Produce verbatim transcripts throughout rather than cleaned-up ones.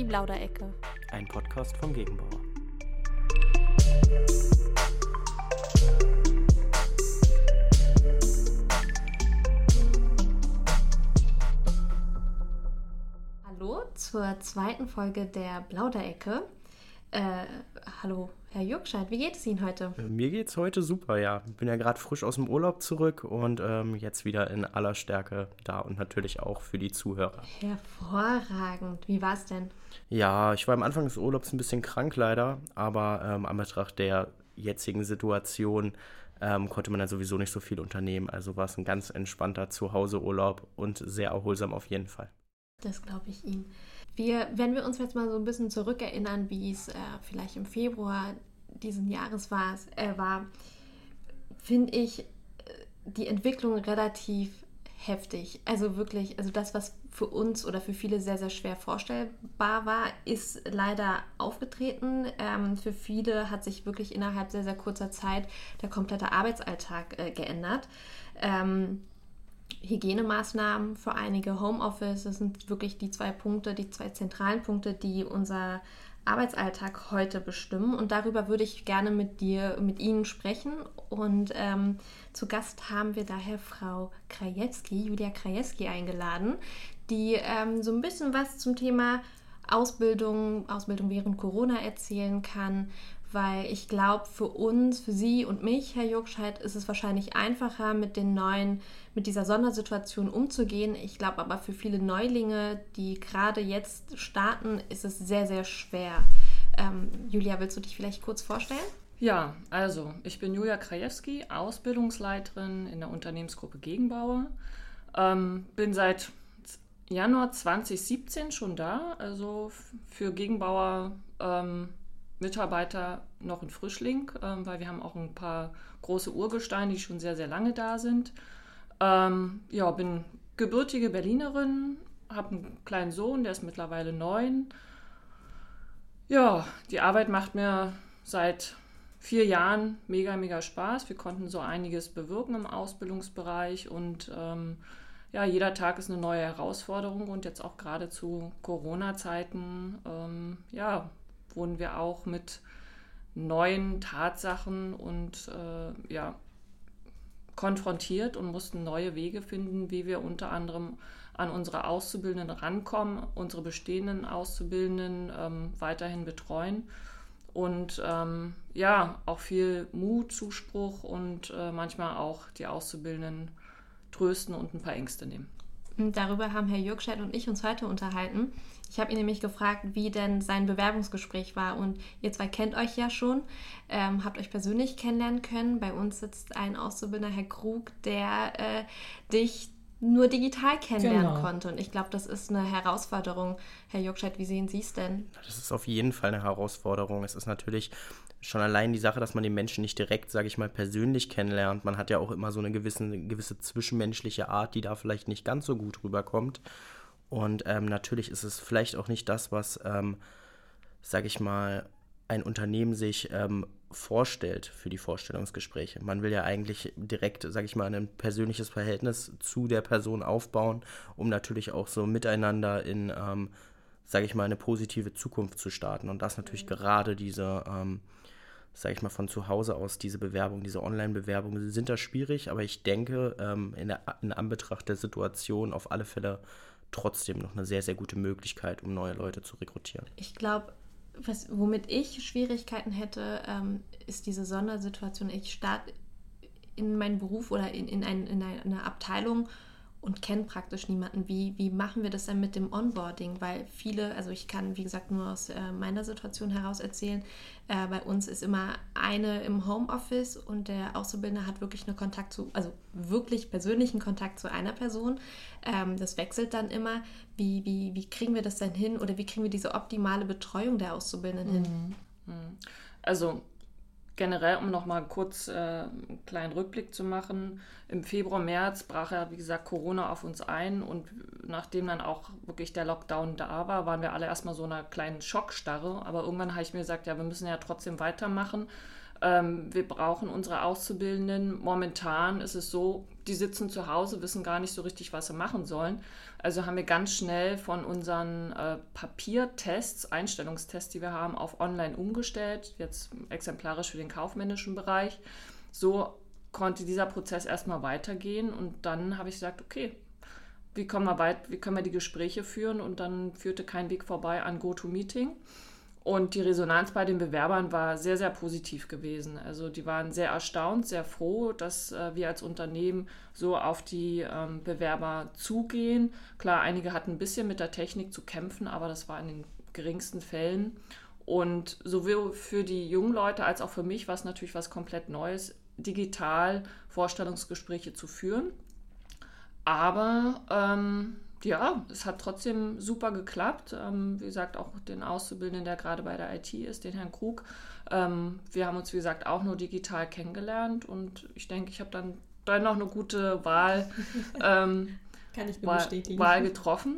Die Plauderecke. Ein Podcast vom Gegenbauer. Hallo zur zweiten Folge der Plauderecke. Äh, hallo, Herr Jürgscheid, wie geht es Ihnen heute? Mir geht's heute super, ja. Ich bin ja gerade frisch aus dem Urlaub zurück und ähm, jetzt wieder in aller Stärke da und natürlich auch für die Zuhörer. Hervorragend. Wie war es denn? Ja, ich war am Anfang des Urlaubs ein bisschen krank leider, aber ähm, an Betracht der jetzigen Situation ähm, konnte man ja sowieso nicht so viel unternehmen. Also war es ein ganz entspannter Zuhauseurlaub und sehr erholsam auf jeden Fall. Das glaube ich Ihnen. Wir, wenn wir uns jetzt mal so ein bisschen zurückerinnern, wie es äh, vielleicht im Februar diesen Jahres war, äh, war finde ich äh, die Entwicklung relativ heftig. Also wirklich, also das, was für uns oder für viele sehr, sehr schwer vorstellbar war, ist leider aufgetreten. Ähm, für viele hat sich wirklich innerhalb sehr, sehr kurzer Zeit der komplette Arbeitsalltag äh, geändert. Ähm, Hygienemaßnahmen für einige, Homeoffice, das sind wirklich die zwei Punkte, die zwei zentralen Punkte, die unser Arbeitsalltag heute bestimmen. Und darüber würde ich gerne mit dir, mit Ihnen sprechen. Und ähm, zu Gast haben wir daher Frau Krajewski, Julia Krajewski eingeladen, die ähm, so ein bisschen was zum Thema Ausbildung, Ausbildung während Corona erzählen kann. Weil ich glaube, für uns, für Sie und mich, Herr Jürgscheid, ist es wahrscheinlich einfacher, mit den neuen, mit dieser Sondersituation umzugehen. Ich glaube aber für viele Neulinge, die gerade jetzt starten, ist es sehr, sehr schwer. Ähm, Julia, willst du dich vielleicht kurz vorstellen? Ja, also ich bin Julia Krajewski, Ausbildungsleiterin in der Unternehmensgruppe Gegenbauer. Ähm, bin seit Januar zwanzig siebzehn schon da, also für Gegenbauer ähm, Mitarbeiter noch ein Frischling, ähm, weil wir haben auch ein paar große Urgesteine, die schon sehr, sehr lange da sind. Ähm, ja, bin gebürtige Berlinerin, habe einen kleinen Sohn, der ist mittlerweile neun. Ja, die Arbeit macht mir seit vier Jahren mega, mega Spaß. Wir konnten so einiges bewirken im Ausbildungsbereich und ähm, ja, jeder Tag ist eine neue Herausforderung und jetzt auch gerade zu Corona-Zeiten, ähm, ja, wurden wir auch mit neuen Tatsachen und äh, ja, konfrontiert und mussten neue Wege finden, wie wir unter anderem an unsere Auszubildenden rankommen, unsere bestehenden Auszubildenden ähm, weiterhin betreuen und ähm, ja, auch viel Mut, Zuspruch und äh, manchmal auch die Auszubildenden trösten und ein paar Ängste nehmen. Darüber haben Herr Jürgscheid und ich uns heute unterhalten. Ich habe ihn nämlich gefragt, wie denn sein Bewerbungsgespräch war. Und ihr zwei kennt euch ja schon, ähm, habt euch persönlich kennenlernen können. Bei uns sitzt ein Auszubildender, Herr Krug, der äh, dich nur digital kennenlernen Genau. konnte. Und ich glaube, das ist eine Herausforderung. Herr Jürgscheid, wie sehen Sie es denn? Das ist auf jeden Fall eine Herausforderung. Es ist natürlich schon allein die Sache, dass man den Menschen nicht direkt, sage ich mal, persönlich kennenlernt. Man hat ja auch immer so eine gewisse, eine gewisse zwischenmenschliche Art, die da vielleicht nicht ganz so gut rüberkommt. Und ähm, natürlich ist es vielleicht auch nicht das, was, ähm, sage ich mal, ein Unternehmen sich ähm, vorstellt für die Vorstellungsgespräche. Man will ja eigentlich direkt, sage ich mal, ein persönliches Verhältnis zu der Person aufbauen, um natürlich auch so miteinander in, ähm, sage ich mal, eine positive Zukunft zu starten. Und das natürlich mhm. gerade diese, ähm, sage ich mal, von zu Hause aus, diese Bewerbungen, diese Online-Bewerbungen sind da schwierig, aber ich denke, ähm, in, der, in Anbetracht der Situation auf alle Fälle trotzdem noch eine sehr, sehr gute Möglichkeit, um neue Leute zu rekrutieren. Ich glaube, was, womit ich Schwierigkeiten hätte, ähm, ist diese Sondersituation. Ich starte in meinen Beruf oder in, in, ein, in eine Abteilung und kenne praktisch niemanden. Wie, wie machen wir das denn mit dem Onboarding? Weil viele, also ich kann, wie gesagt, nur aus äh, meiner Situation heraus erzählen, äh, bei uns ist immer eine im Homeoffice und der Auszubildende hat wirklich einen Kontakt zu, also wirklich persönlichen Kontakt zu einer Person. Ähm, das wechselt dann immer. Wie, wie, wie kriegen wir das denn hin oder wie kriegen wir diese optimale Betreuung der Auszubildenden hin? Also generell, um nochmal kurz äh, einen kleinen Rückblick zu machen, im Februar, März brach ja, wie gesagt, Corona auf uns ein und nachdem dann auch wirklich der Lockdown da war, waren wir alle erstmal so in einer kleinen Schockstarre, aber irgendwann habe ich mir gesagt, ja, wir müssen ja trotzdem weitermachen, Ähm, wir brauchen unsere Auszubildenden. Momentan ist es so, die sitzen zu Hause, wissen gar nicht so richtig, was sie machen sollen. Also haben wir ganz schnell von unseren äh, Papiertests, Einstellungstests, die wir haben, auf online umgestellt, jetzt exemplarisch für den kaufmännischen Bereich. So konnte dieser Prozess erstmal weitergehen und dann habe ich gesagt, okay, wie, kommen wir weit, wie können wir die Gespräche führen? Und dann führte kein Weg vorbei an GoToMeeting. Und die Resonanz bei den Bewerbern war sehr, sehr positiv gewesen. Also die waren sehr erstaunt, sehr froh, dass äh, wir als Unternehmen so auf die ähm, Bewerber zugehen. Klar, einige hatten ein bisschen mit der Technik zu kämpfen, aber das war in den geringsten Fällen. Und sowohl für die jungen Leute als auch für mich war es natürlich was komplett Neues, digital Vorstellungsgespräche zu führen. Aber ähm, ja, es hat trotzdem super geklappt. Ähm, wie gesagt, auch den Auszubildenden, der gerade bei der I T ist, den Herrn Krug. Ähm, wir haben uns, wie gesagt, auch nur digital kennengelernt und ich denke, ich habe dann, dann noch eine gute Wahl, ähm, Kann ich nur Wahl, bestätigen. Wahl getroffen.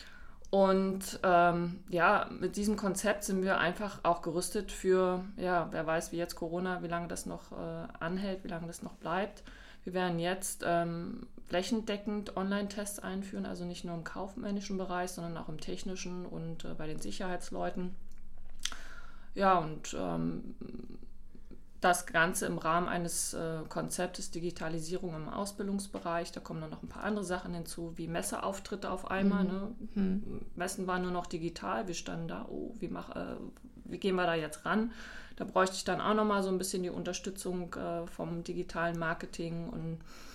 Und ähm, ja, mit diesem Konzept sind wir einfach auch gerüstet für, ja, wer weiß, wie jetzt Corona, wie lange das noch äh, anhält, wie lange das noch bleibt. Wir werden jetzt ähm, flächendeckend Online-Tests einführen, also nicht nur im kaufmännischen Bereich, sondern auch im technischen und äh, bei den Sicherheitsleuten. Ja, und ähm, das Ganze im Rahmen eines äh, Konzeptes Digitalisierung im Ausbildungsbereich. Da kommen dann noch ein paar andere Sachen hinzu, wie Messeauftritte auf einmal. Mhm. Ne? Mhm. Messen waren nur noch digital. Wir standen da, oh, wie, mach, äh, wie gehen wir da jetzt ran? Da bräuchte ich dann auch nochmal so ein bisschen die Unterstützung äh, vom digitalen Marketing. Und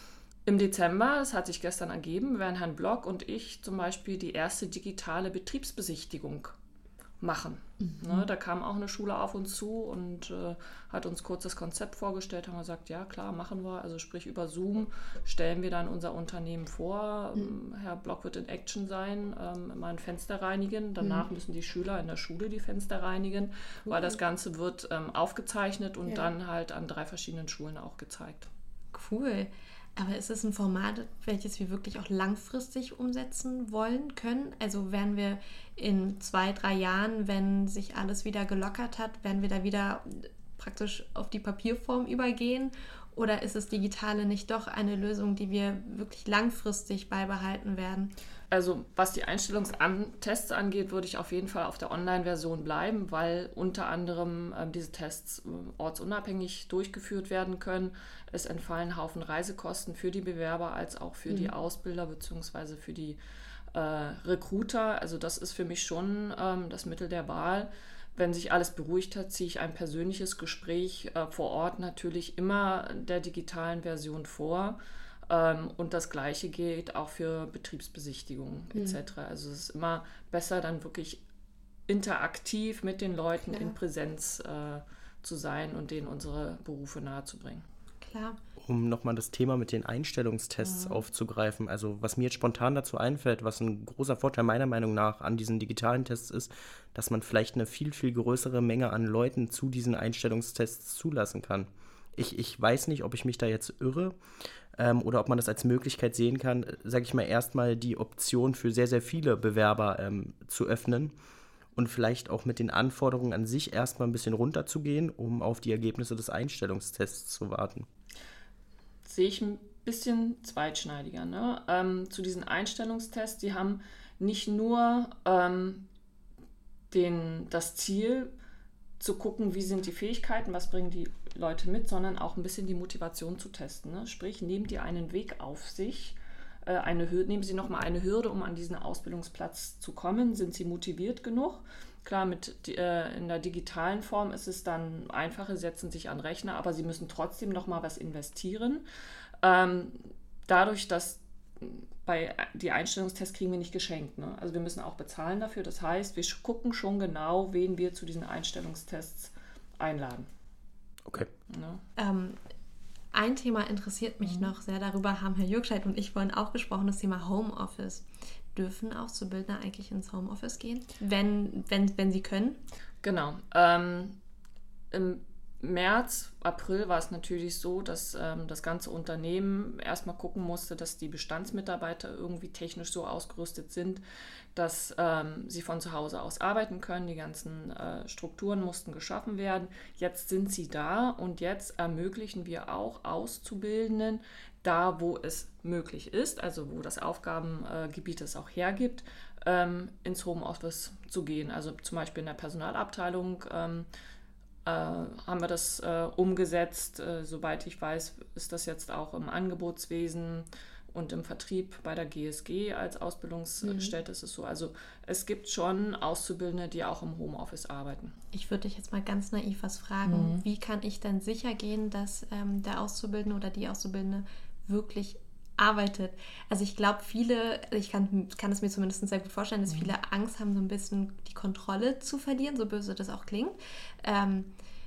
im Dezember, das hat sich gestern ergeben, werden Herrn Block und ich zum Beispiel die erste digitale Betriebsbesichtigung machen. Mhm. Ne, da kam auch eine Schule auf uns zu und äh, hat uns kurz das Konzept vorgestellt, haben wir gesagt, ja klar, machen wir. Also sprich über Zoom stellen wir dann unser Unternehmen vor. Mhm. Herr Block wird in Action sein, ähm, mal ein Fenster reinigen. Danach mhm. müssen die Schüler in der Schule die Fenster reinigen, cool. weil das Ganze wird ähm, aufgezeichnet und ja. dann halt an drei verschiedenen Schulen auch gezeigt. Cool. Aber ist es ein Format, welches wir wirklich auch langfristig umsetzen wollen können? Also werden wir in zwei, drei Jahren, wenn sich alles wieder gelockert hat, werden wir da wieder praktisch auf die Papierform übergehen? Oder ist das Digitale nicht doch eine Lösung, die wir wirklich langfristig beibehalten werden? Also was die Einstellungstests angeht, würde ich auf jeden Fall auf der Online-Version bleiben, weil unter anderem äh, diese Tests äh, ortsunabhängig durchgeführt werden können. Es entfallen ein Haufen Reisekosten für die Bewerber als auch für mhm. die Ausbilder bzw. für die äh, Recruiter. Also das ist für mich schon ähm, das Mittel der Wahl. Wenn sich alles beruhigt hat, ziehe ich ein persönliches Gespräch äh, vor Ort natürlich immer der digitalen Version vor. Ähm, und das Gleiche gilt auch für Betriebsbesichtigungen mhm. et cetera. Also es ist immer besser, dann wirklich interaktiv mit den Leuten Klar. in Präsenz äh, zu sein und denen unsere Berufe nahezubringen. Klar. Um nochmal das Thema mit den Einstellungstests ja. aufzugreifen, also was mir jetzt spontan dazu einfällt, was ein großer Vorteil meiner Meinung nach an diesen digitalen Tests ist, dass man vielleicht eine viel, viel größere Menge an Leuten zu diesen Einstellungstests zulassen kann. Ich, ich weiß nicht, ob ich mich da jetzt irre ähm, oder ob man das als Möglichkeit sehen kann, sage ich mal, erstmal die Option für sehr, sehr viele Bewerber ähm, zu öffnen und vielleicht auch mit den Anforderungen an sich erstmal ein bisschen runterzugehen, um auf die Ergebnisse des Einstellungstests zu warten. Sehe ich ein bisschen zweitschneidiger. Ne? Ähm, zu diesen Einstellungstests, die haben nicht nur ähm, den, das Ziel, zu gucken, wie sind die Fähigkeiten, was bringen die Leute mit, sondern auch ein bisschen die Motivation zu testen. Ne? Sprich, nehmt ihr einen Weg auf sich, äh, eine Hürde, nehmen Sie nochmal eine Hürde, um an diesen Ausbildungsplatz zu kommen. Sind Sie motiviert genug? Klar, mit äh, in der digitalen Form ist es dann einfacher, setzen sich an Rechner, aber Sie müssen trotzdem nochmal was investieren. Ähm, dadurch, dass bei die Einstellungstests kriegen wir nicht geschenkt. Ne? Also wir müssen auch bezahlen dafür. Das heißt, wir gucken schon genau, wen wir zu diesen Einstellungstests einladen. Okay. Ja. Ähm, ein Thema interessiert mich mhm. noch sehr. Darüber haben Herr Jürgscheid und ich vorhin auch gesprochen, das Thema Homeoffice. Dürfen Auszubildende eigentlich ins Homeoffice gehen, wenn, wenn, wenn sie können? Genau. Ähm, im März, April war es natürlich so, dass ähm, das ganze Unternehmen erstmal gucken musste, dass die Bestandsmitarbeiter irgendwie technisch so ausgerüstet sind, dass ähm, sie von zu Hause aus arbeiten können. Die ganzen äh, Strukturen mussten geschaffen werden. Jetzt sind sie da und jetzt ermöglichen wir auch Auszubildenden, da wo es möglich ist, also wo das Aufgabengebiet es auch hergibt, ähm, ins Homeoffice zu gehen. Also zum Beispiel in der Personalabteilung ähm, äh, haben wir das äh, umgesetzt. Äh, soweit ich weiß, ist das jetzt auch im Angebotswesen und im Vertrieb bei der G S G als Ausbildungsstätte. Mhm. Ist es so. Also es gibt schon Auszubildende, die auch im Homeoffice arbeiten. Ich würde dich jetzt mal ganz naiv was fragen. Mhm. Wie kann ich denn sicher gehen, dass ähm, der Auszubildende oder die Auszubildende wirklich arbeitet? Also ich glaube, viele, ich kann, kann es mir zumindest sehr gut vorstellen, dass mhm. viele Angst haben, so ein bisschen die Kontrolle zu verlieren, so böse das auch klingt. Ähm,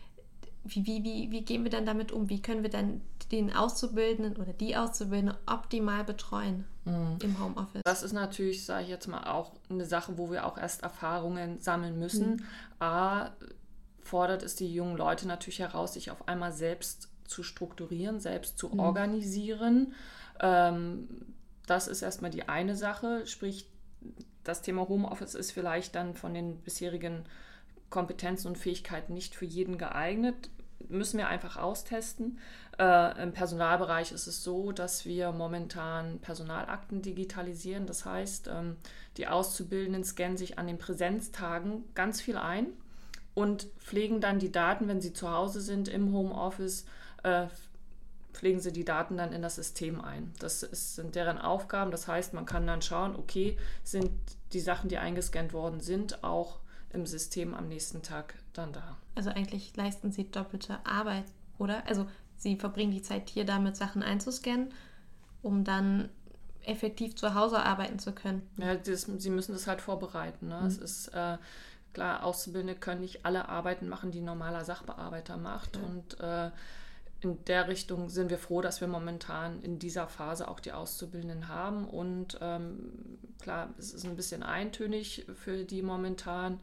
wie, wie, wie, wie gehen wir dann damit um? Wie können wir dann den Auszubildenden oder die Auszubildende optimal betreuen mhm. im Homeoffice? Das ist natürlich, sage ich jetzt mal, auch eine Sache, wo wir auch erst Erfahrungen sammeln müssen. Mhm. A, fordert es die jungen Leute natürlich heraus, sich auf einmal selbst zu strukturieren, selbst zu mhm. organisieren. Ähm, das ist erstmal die eine Sache, sprich, das Thema Homeoffice ist vielleicht dann von den bisherigen Kompetenzen und Fähigkeiten nicht für jeden geeignet. Müssen wir einfach austesten. Äh, im Personalbereich ist es so, dass wir momentan Personalakten digitalisieren. Das heißt, ähm, die Auszubildenden scannen sich an den Präsenztagen ganz viel ein und pflegen dann die Daten, wenn sie zu Hause sind, im Homeoffice, äh, pflegen sie die Daten dann in das System ein. Das ist, sind deren Aufgaben. Das heißt, man kann dann schauen, okay, sind die Sachen, die eingescannt worden sind, auch im System am nächsten Tag dann da. Also eigentlich leisten sie doppelte Arbeit, oder? Also sie verbringen die Zeit hier damit, Sachen einzuscannen, um dann effektiv zu Hause arbeiten zu können. Ja, das, sie müssen das halt vorbereiten. Ne? Mhm. Es ist äh, klar, Auszubildende können nicht alle Arbeiten machen, die ein normaler Sachbearbeiter macht. Ja. Und äh, in der Richtung sind wir froh, dass wir momentan in dieser Phase auch die Auszubildenden haben. Und ähm, klar, es ist ein bisschen eintönig für die momentan.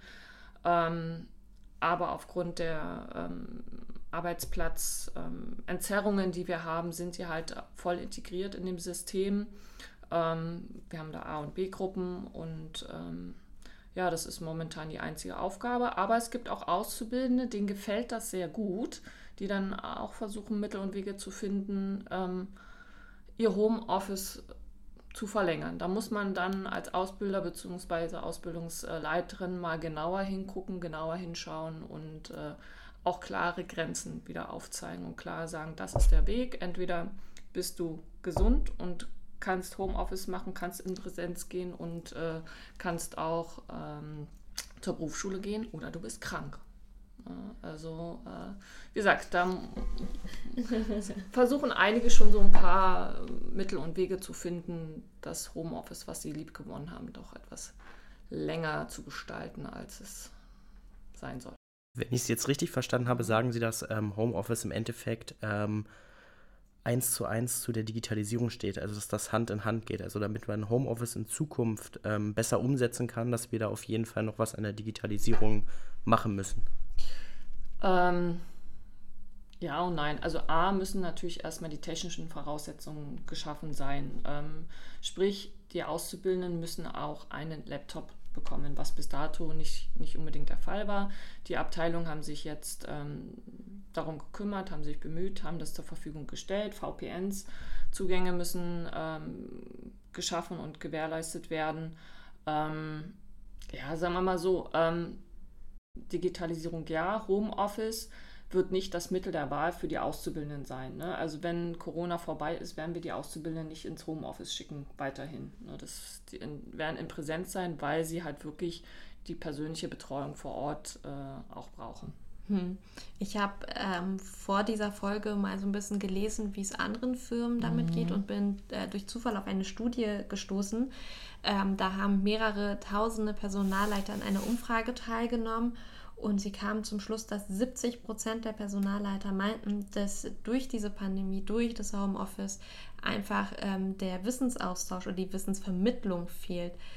Ähm, aber aufgrund der ähm, Arbeitsplatzentzerrungen, ähm, die wir haben, sind sie halt voll integriert in dem System. Ähm, wir haben da A- und B-Gruppen und ähm, ja, das ist momentan die einzige Aufgabe. Aber es gibt auch Auszubildende, denen gefällt das sehr gut, die dann auch versuchen, Mittel und Wege zu finden, ähm, ihr Homeoffice zu verlängern. Da muss man dann als Ausbilder bzw. Ausbildungsleiterin mal genauer hingucken, genauer hinschauen und äh, auch klare Grenzen wieder aufzeigen und klar sagen, das ist der Weg. Entweder bist du gesund und kannst Homeoffice machen, kannst in Präsenz gehen und äh, kannst auch ähm, zur Berufsschule gehen oder du bist krank. Also, äh, wie gesagt, da versuchen einige schon so ein paar Mittel und Wege zu finden, das Homeoffice, was sie liebgewonnen haben, doch etwas länger zu gestalten, als es sein soll. Wenn ich es jetzt richtig verstanden habe, sagen Sie, dass ähm, Homeoffice im Endeffekt ähm, eins zu eins zu der Digitalisierung steht, also dass das Hand in Hand geht, also damit man Homeoffice in Zukunft ähm, besser umsetzen kann, dass wir da auf jeden Fall noch was an der Digitalisierung machen müssen. Ähm, ja und nein. Also A, müssen natürlich erstmal die technischen Voraussetzungen geschaffen sein. Ähm, sprich, die Auszubildenden müssen auch einen Laptop bekommen, was bis dato nicht, nicht unbedingt der Fall war. Die Abteilungen haben sich jetzt ähm, darum gekümmert, haben sich bemüht, haben das zur Verfügung gestellt. V P Ns-Zugänge müssen ähm, geschaffen und gewährleistet werden. Ähm, ja, sagen wir mal so, ähm, Digitalisierung ja, Homeoffice wird nicht das Mittel der Wahl für die Auszubildenden sein. Ne? Also wenn Corona vorbei ist, werden wir die Auszubildenden nicht ins Homeoffice schicken weiterhin. Ne? Das, die in, werden in Präsenz sein, weil sie halt wirklich die persönliche Betreuung vor Ort äh, auch brauchen. Hm. Ich habe ähm, vor dieser Folge mal so ein bisschen gelesen, wie es anderen Firmen damit mhm. geht und bin äh, durch Zufall auf eine Studie gestoßen. Ähm, da haben mehrere tausende Personalleiter an einer Umfrage teilgenommen und sie kamen zum Schluss, dass siebzig Prozent der Personalleiter meinten, dass durch diese Pandemie, durch das Homeoffice einfach ähm, der Wissensaustausch oder die Wissensvermittlung fehlt.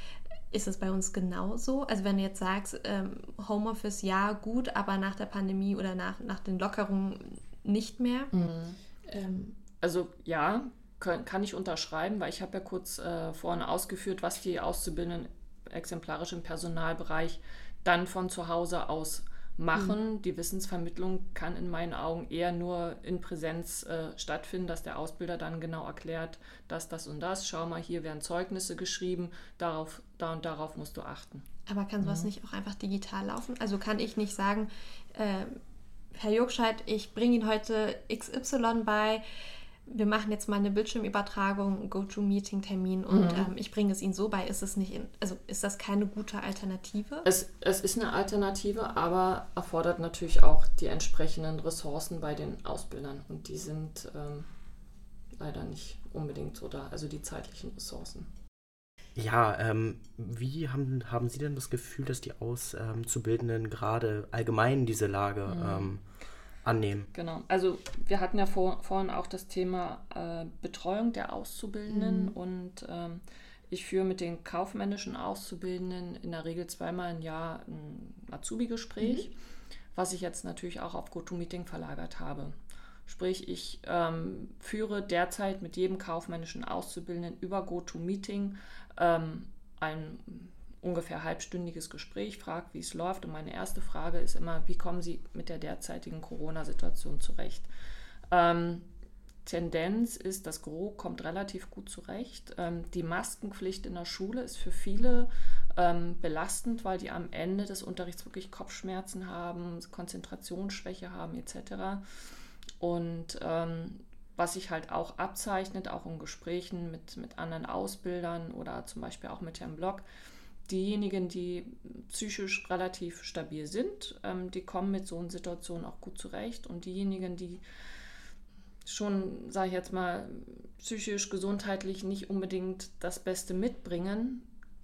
ist es bei uns genauso? Also wenn du jetzt sagst, ähm, Homeoffice ja, gut, aber nach der Pandemie oder nach, nach den Lockerungen nicht mehr? Mhm. Ähm, also ja, kann, kann ich unterschreiben, weil ich habe ja kurz äh, vorhin ausgeführt, was die Auszubildenden exemplarisch im Personalbereich dann von zu Hause aus machen. Mhm. Die Wissensvermittlung kann in meinen Augen eher nur in Präsenz äh, stattfinden, dass der Ausbilder dann genau erklärt, dass das und das, schau mal, hier werden Zeugnisse geschrieben, darauf, da und darauf musst du achten. Aber kann sowas mhm. nicht auch einfach digital laufen? Also kann ich nicht sagen, äh, Herr Jogscheid, ich bringe Ihnen heute X Y bei, wir machen jetzt mal eine Bildschirmübertragung, Go-To-Meeting-Termin und mhm. ähm, ich bringe es Ihnen so bei. Ist es nicht, in, also ist das keine gute Alternative? Es, es ist eine Alternative, aber erfordert natürlich auch die entsprechenden Ressourcen bei den Ausbildern und die sind ähm, leider nicht unbedingt so da, also die zeitlichen Ressourcen. Ja, ähm, wie haben, haben Sie denn das Gefühl, dass die Auszubildenden gerade allgemein diese Lage mhm. ähm, annehmen? Genau, also wir hatten ja vor, vorhin auch das Thema äh, Betreuung der Auszubildenden mhm. und ähm, ich führe mit den kaufmännischen Auszubildenden in der Regel zweimal im Jahr ein Azubi-Gespräch, mhm. was ich jetzt natürlich auch auf GoToMeeting verlagert habe. Sprich, ich ähm, führe derzeit mit jedem kaufmännischen Auszubildenden über GoToMeeting ähm, ein ungefähr halbstündiges Gespräch, frage, wie es läuft. Und meine erste Frage ist immer, wie kommen Sie mit der derzeitigen Corona-Situation zurecht? Ähm, Tendenz ist, das Gros kommt relativ gut zurecht. Ähm, die Maskenpflicht in der Schule ist für viele ähm, belastend, weil die am Ende des Unterrichts wirklich Kopfschmerzen haben, Konzentrationsschwäche haben et cetera. Und ähm, was sich halt auch abzeichnet, auch in Gesprächen mit, mit anderen Ausbildern oder zum Beispiel auch mit Herrn Block, diejenigen, die psychisch relativ stabil sind, ähm, die kommen mit so einer Situation auch gut zurecht. Und diejenigen, die schon, sage ich jetzt mal, psychisch, gesundheitlich nicht unbedingt das Beste mitbringen,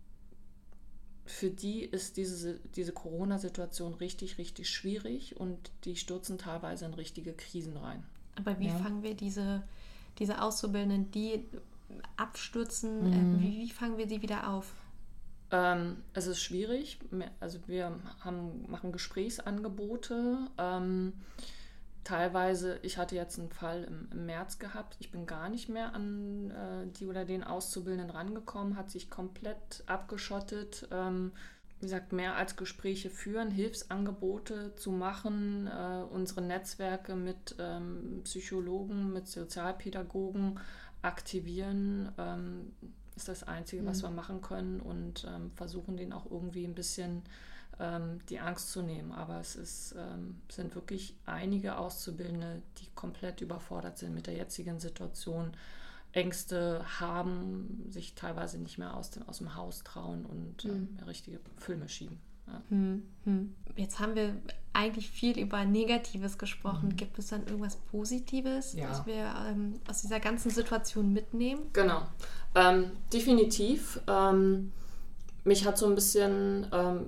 für die ist diese, diese Corona-Situation richtig, richtig schwierig und die stürzen teilweise in richtige Krisen rein. Aber wie ja. fangen wir diese, diese Auszubildenden, die abstürzen, mhm. äh, wie, wie fangen wir sie wieder auf? Ähm, es ist schwierig. Also wir haben, machen Gesprächsangebote. Ähm, teilweise, ich hatte jetzt einen Fall im, im März gehabt, ich bin gar nicht mehr an äh, die oder den Auszubildenden rangekommen, hat sich komplett abgeschottet. Ähm, wie gesagt, mehr als Gespräche führen, Hilfsangebote zu machen, äh, unsere Netzwerke mit ähm, Psychologen, mit Sozialpädagogen aktivieren, ähm, ist das Einzige, mhm. was wir machen können und ähm, versuchen, denen auch irgendwie ein bisschen ähm, die Angst zu nehmen. Aber es ist, ähm, sind wirklich einige Auszubildende, die komplett überfordert sind mit der jetzigen Situation, Ängste haben, sich teilweise nicht mehr aus dem, aus dem Haus trauen und ähm, mhm. richtige Filme schieben. Ja. Hm, hm. Jetzt haben wir eigentlich viel über Negatives gesprochen. Mhm. Gibt es dann irgendwas Positives, ja. was wir ähm, aus dieser ganzen Situation mitnehmen? Genau, ähm, definitiv. Ähm, mich hat so ein bisschen ähm,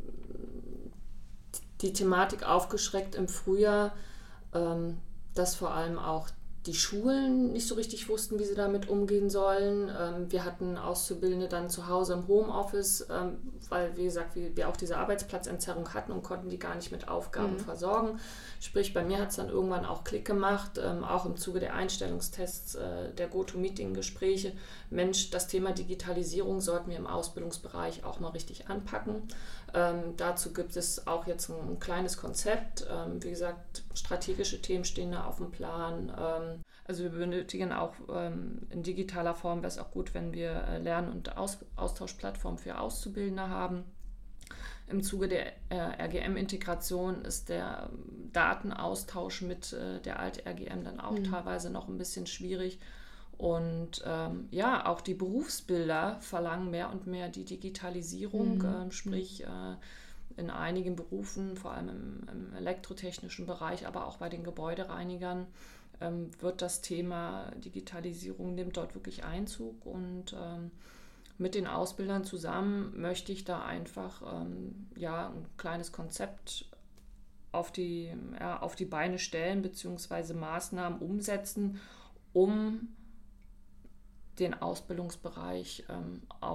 die Thematik aufgeschreckt im Frühjahr, ähm, dass vor allem auch die Schulen nicht so richtig wussten, wie sie damit umgehen sollen. Ähm, wir hatten Auszubildende dann zu Hause im Homeoffice, ähm, weil, wie gesagt, wir, wir auch diese Arbeitsplatzentzerrung hatten und konnten die gar nicht mit Aufgaben mhm. versorgen. Sprich, bei mir hat es dann irgendwann auch Klick gemacht, ähm, auch im Zuge der Einstellungstests, äh, der GoToMeeting-Gespräche. Mensch, das Thema Digitalisierung sollten wir im Ausbildungsbereich auch mal richtig anpacken. Ähm, dazu gibt es auch jetzt ein, ein kleines Konzept. Ähm, wie gesagt, strategische Themen stehen da auf dem Plan. Ähm, also wir benötigen auch ähm, in digitaler Form, wäre es auch gut, wenn wir äh, Lern- und Aus- Austauschplattformen für Auszubildende haben. Im Zuge der äh, R G M-Integration ist der ähm, Datenaustausch mit äh, der Alt-R G M dann auch mhm. teilweise noch ein bisschen schwierig. Und ähm, ja, auch die Berufsbilder verlangen mehr und mehr die Digitalisierung, mhm. äh, sprich äh, in einigen Berufen, vor allem im, im elektrotechnischen Bereich, aber auch bei den Gebäudereinigern, ähm, wird das Thema Digitalisierung, nimmt dort wirklich Einzug. Und ähm, mit den Ausbildern zusammen möchte ich da einfach ähm, ja, ein kleines Konzept auf die, ja, auf die Beine stellen, beziehungsweise Maßnahmen umsetzen, um den Ausbildungsbereich ähm, auf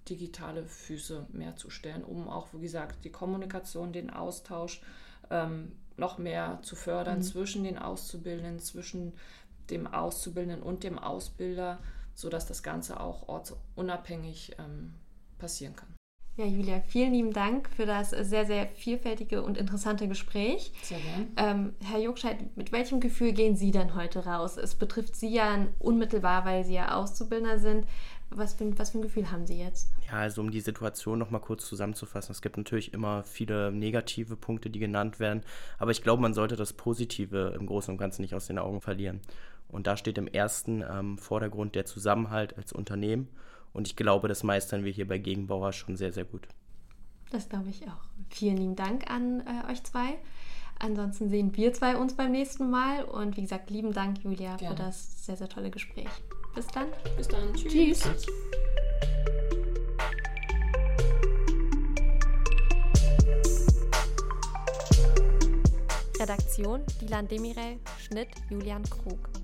digitale Füße mehr zu stellen, um auch, wie gesagt, die Kommunikation, den Austausch ähm, noch mehr zu fördern mhm. zwischen den Auszubildenden, zwischen dem Auszubildenden und dem Ausbilder, sodass das Ganze auch ortsunabhängig ähm, passieren kann. Ja, Julia, vielen lieben Dank für das sehr, sehr vielfältige und interessante Gespräch. Sehr gerne. Ähm, Herr Jogscheid, mit welchem Gefühl gehen Sie denn heute raus? Es betrifft Sie ja unmittelbar, weil Sie ja Auszubildender sind. Was für, was für ein Gefühl haben Sie jetzt? Ja, also um die Situation nochmal kurz zusammenzufassen. Es gibt natürlich immer viele negative Punkte, die genannt werden, aber ich glaube, man sollte das Positive im Großen und Ganzen nicht aus den Augen verlieren. Und da steht im ersten ähm, Vordergrund der Zusammenhalt als Unternehmen. Und ich glaube, das meistern wir hier bei Gegenbauer schon sehr, sehr gut. Das glaube ich auch. Vielen lieben Dank an äh, euch zwei. Ansonsten sehen wir zwei uns beim nächsten Mal. Und wie gesagt, lieben Dank, Julia, Gerne. für das sehr, sehr tolle Gespräch. Bis dann. Bis dann. Tschüss. Tschüss. Redaktion Dilan Demirel, Schnitt Julian Krug.